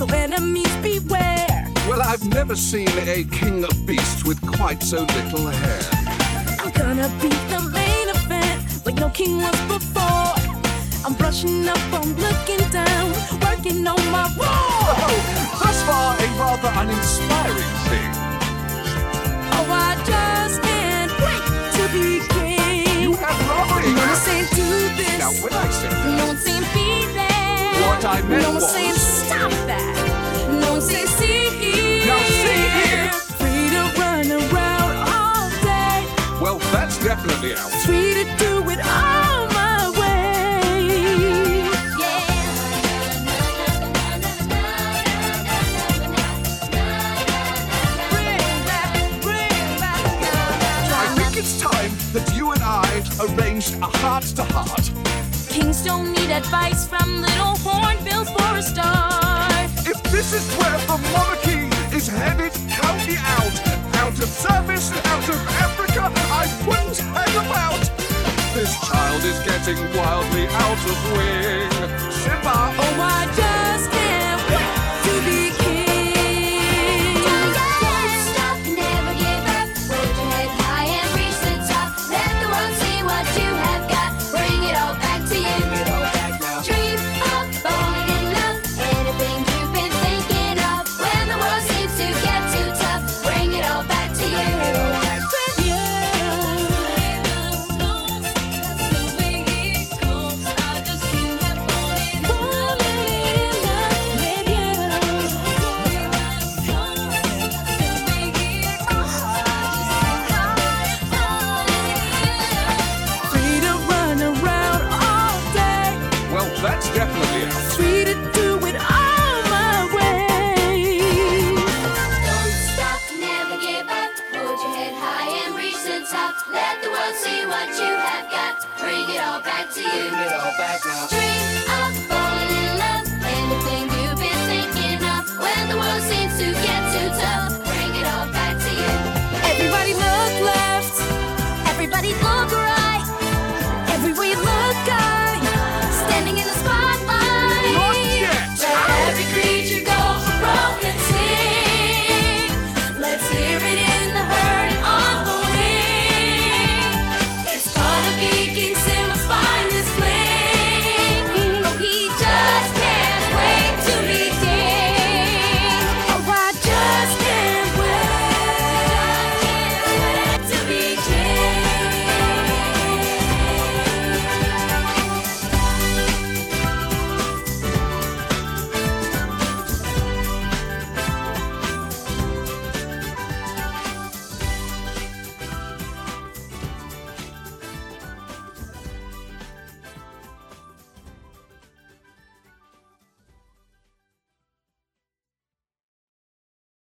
enemies beware. Well, I've never seen a king of beasts with quite so little hair. I'm gonna be the main event like no king was before. I'm brushing up, I'm looking down, working on my war. Oh, thus far a rather uninspiring thing. Oh, I just can't wait to be king. You have rather No one's saying do this. Now, when I say No one's saying be there. What I meant No one's was- saying stop that. No one's saying see here. Now see here. Free to run around all day. well, that's definitely out. Free to do it all my way. I think it's time that you and I arranged a heart-to-heart. Kings don't need advice from little hornbills for a start. If this is where the monarchy is headed, count me out. Out of service, out of Africa, I wouldn't hang about. This child is getting wildly out of wing. Shiver. Oh, I just can't wait to be king. Don't stop, never give up. Hold your head high and reach the top. Let the world see what you have got. Bring it all back to you. Dream of falling in love. Anything you've been thinking of. When the world seems to get too tough, bring it all back to you. Free to run around all day. Well, that's definitely out. Free to do it all my way. Don't stop, never give up. Hold your head high and reach the top. Let the world see what you have got. Bring it all back to you. Dream of falling in love. Anything you've been thinking of. When the world seems to get too tough, bring it all back to you. Everybody look left. Everybody look right.